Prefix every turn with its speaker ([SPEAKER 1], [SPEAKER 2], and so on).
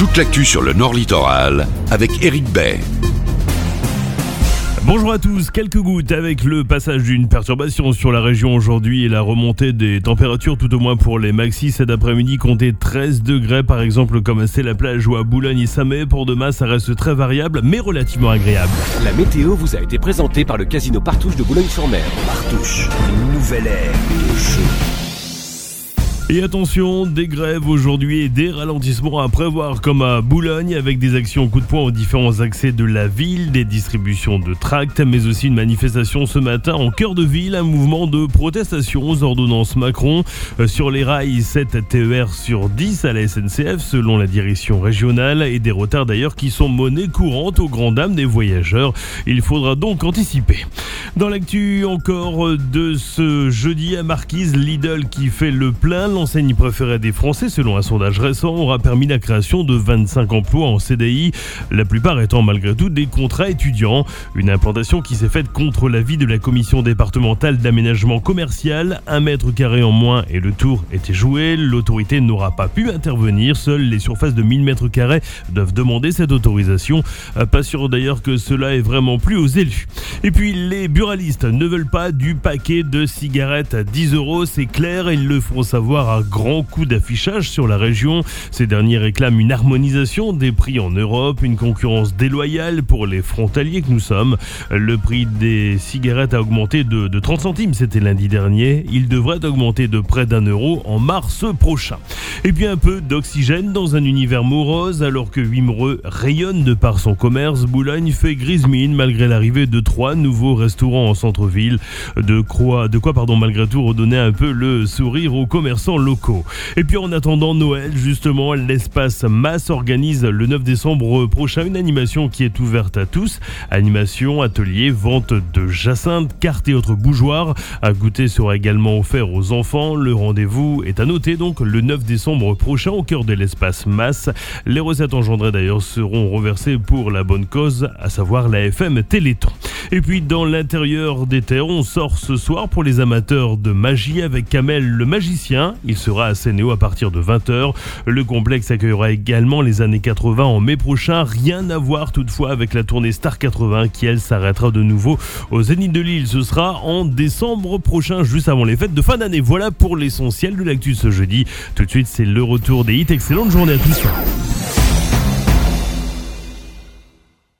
[SPEAKER 1] Toute l'actu sur le Nord Littoral avec Éric Bay.
[SPEAKER 2] Bonjour à tous, quelques gouttes avec le passage d'une perturbation sur la région aujourd'hui et la remontée des températures, tout au moins pour les maxis cet après-midi, comptez 13 degrés par exemple comme c'est la plage ou à Boulogne-Issamay. Pour demain ça reste très variable mais relativement agréable.
[SPEAKER 3] La météo vous a été présentée par le Casino Partouche de Boulogne-sur-Mer. Partouche, une nouvelle ère de jeu.
[SPEAKER 2] Et attention, des grèves aujourd'hui et des ralentissements à prévoir comme à Boulogne avec des actions coup de poing aux différents accès de la ville, des distributions de tracts, mais aussi une manifestation ce matin en cœur de ville, un mouvement de protestation aux ordonnances Macron. Sur les rails, 7 TER sur 10 à la SNCF selon la direction régionale et des retards d'ailleurs qui sont monnaie courante aux grandes dames des voyageurs. Il faudra donc anticiper. Dans l'actu encore de ce jeudi à Marquise, Lidl qui fait le plein. L'enseigne préférée des Français, selon un sondage récent, aura permis la création de 25 emplois en CDI, la plupart étant malgré tout des contrats étudiants. Une implantation qui s'est faite contre l'avis de la commission départementale d'aménagement commercial. 1 mètre carré en moins et le tour était joué. L'autorité n'aura pas pu intervenir. Seules les surfaces de 1000 mètres carrés doivent demander cette autorisation. Pas sûr d'ailleurs que cela est vraiment plu aux élus. Et puis les buralistes ne veulent pas du paquet de cigarettes à 10 €, c'est clair, ils le font savoir à grands coups d'affichage sur la région. Ces derniers réclament une harmonisation des prix en Europe, une concurrence déloyale pour les frontaliers que nous sommes. Le prix des cigarettes a augmenté de 30 centimes, c'était lundi dernier. Il devrait augmenter de près d'1 € en mars prochain. Et puis un peu d'oxygène dans un univers morose, alors que Wimereux rayonne de par son commerce, Boulogne fait grise mine malgré l'arrivée de 3 nouveaux restaurants en centre-ville. De quoi malgré tout redonner un peu le sourire aux commerçants locaux. Et puis en attendant Noël, justement, l'espace Masse organise le 9 décembre prochain une animation qui est ouverte à tous. Animation, atelier, vente de jacinthe, cartes et autres bougeoirs. À goûter sera également offert aux enfants. Le rendez-vous est à noter donc le 9 décembre prochain au cœur de l'espace Masse. Les recettes engendrées d'ailleurs seront reversées pour la bonne cause, à savoir la FM Téléthon. Et puis dans l'intérieur des terres, on sort ce soir pour les amateurs de magie avec Kamel le magicien. Il sera à Sénéo à partir de 20h. Le complexe accueillera également les années 80 en mai prochain. Rien à voir toutefois avec la tournée Star 80 qui elle s'arrêtera de nouveau au Zénith de Lille. Ce sera en décembre prochain, juste avant les fêtes de fin d'année. Voilà pour l'essentiel de l'actu ce jeudi. Tout de suite, c'est le retour des hits. Excellente journée à tous.